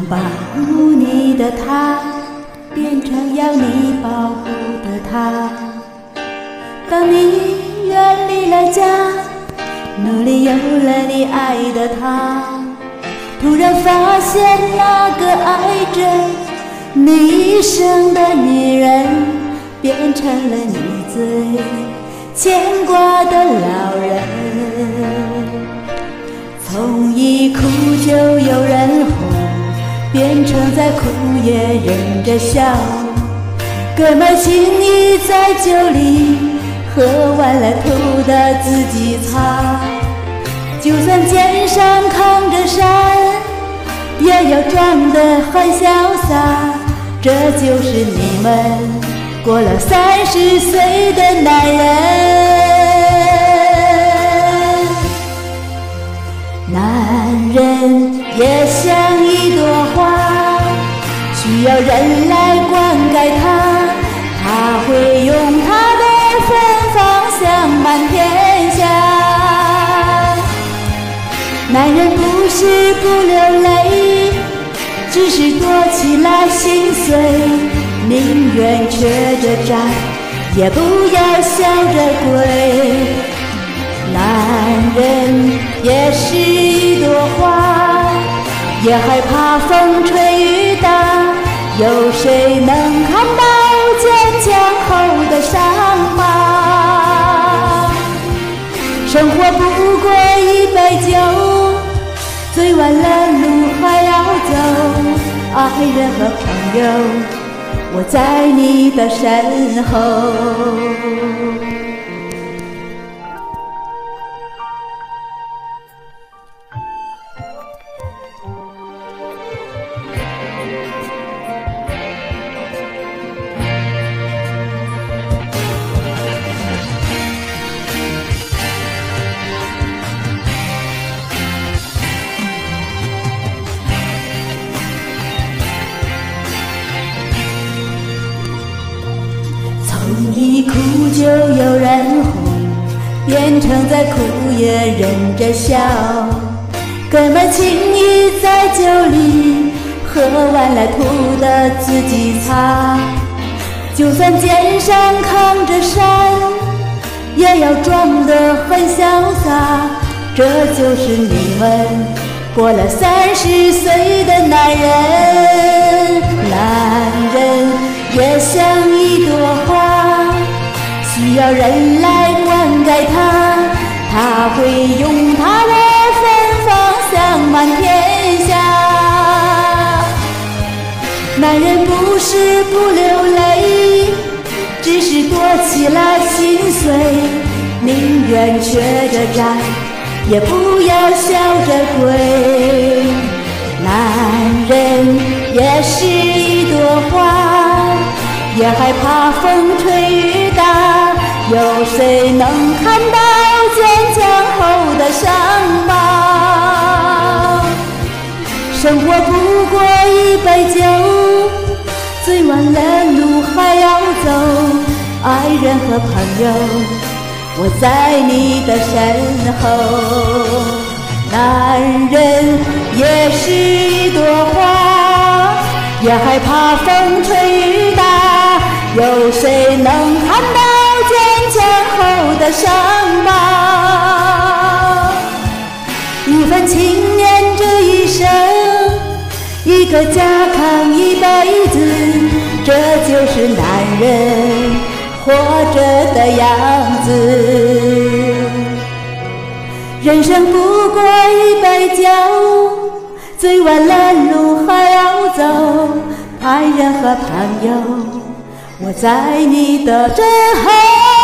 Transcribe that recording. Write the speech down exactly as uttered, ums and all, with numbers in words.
保护你的他，变成要你保护的他。当你远离了家，努力有了你爱的他，突然发现那个爱着你一生的女人，变成了你最牵挂的老人。从一哭就有人哄，变成再哭也忍着笑。哥们轻易在酒里喝完了吐的自己擦，就算肩上扛着山，也要装得很潇洒。这就是你们过了三十岁的男人。男人也像一朵花，需要人来灌溉它，他会用他的芬芳香满天下。男人不是不流泪，只是躲起来心碎，宁愿缺着债，也不要笑着归。男人也是一朵花，也害怕风吹雨打，有谁能看到坚强后的伤疤？生活不过一杯酒，醉完了路还要走。爱人和朋友，我在你的身后。从一哭就有人哄，变成再哭也忍着笑。哥们轻易在酒里喝完了吐的自己擦，就算肩上扛着山，也要装得很潇洒。这就是你们过了三十岁的男人。男人也像一朵花，需要人来灌溉它，他会用他的芬芳香满天下。男人不是不流泪，只是躲起来心碎，宁愿缺着债，也不要笑着归。男人也是一朵花，也害怕风吹雨打，有谁能看到坚强后的伤疤？生活不过一杯酒，醉完了路还要走。爱人和朋友，我在你的身后。男人也是一朵花，也害怕风吹雨打，有谁能看到坚强后的伤疤？一份情念这一生，一个家扛一辈子，这就是男人活着的样子。人生不过一杯酒，醉完了路还要走。爱人和朋友，我在你的身后。